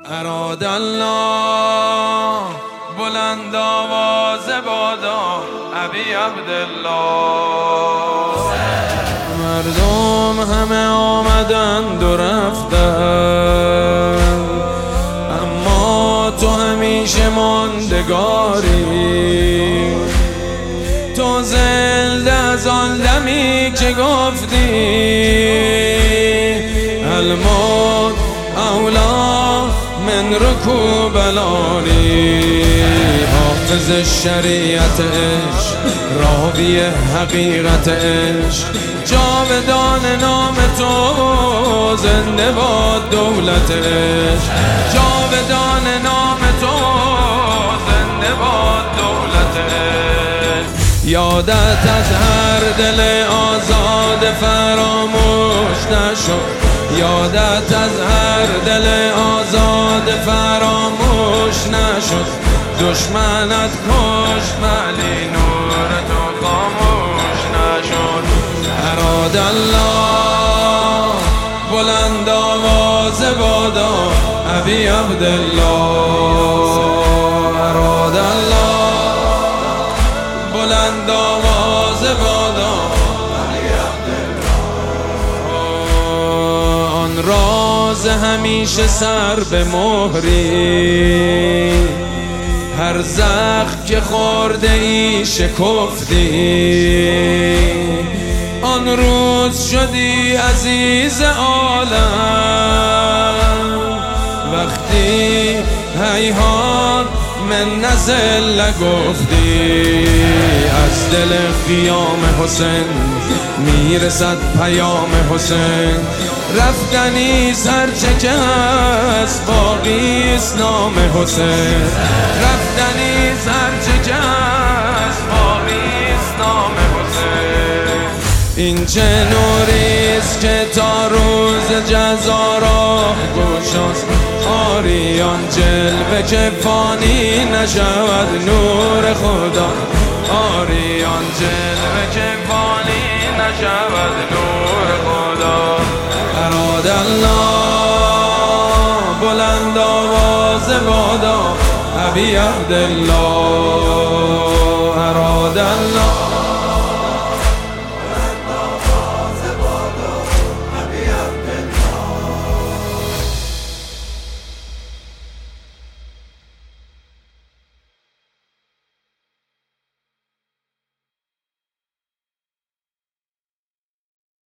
اراد الله بلند آواز بادا ابی عبدالله. مردم همه آمدند و رفتند، اما تو همیشه ماندگاری. تو زنده از آن دمی که گفتی الموت اولا من رکوب العالی. حافظ شریعت عشق، راوی حقیقت عشق، جاودان نام تو، زنده باد دولت عشق. جاودان نام تو، زنده باد دولت عشق. یادت از هر دل آزاد فراموش نشد، یادت از هر دل آزاد فراموش نشد. دشمنت کشت ولی نور تو خاموش نشد. اراد الله بلند آواز بادا ابی عبدالله. اراد الله بلند آواز بادا ابی عبدالله. آن راز همیشه سر به مهری، هر زخم که خورده ای شکفتی. آن روز شدی عزیز عالم، وقتی هیهات من نزل گفتی. از دل خیام حسین میرسد پیام حسین، رفتنیست هرچه که هست باقیست نام حسین. رفتنیست هرچه که هست باقیست نام حسین. این چه نوریست که تا روز جزا راه گشاست، آریان جلوه که فانی نشود نور خدا. آریان جلوه که فانی نشود نور خدا. اراد الله بلند آواز بادا ابی عبدالله.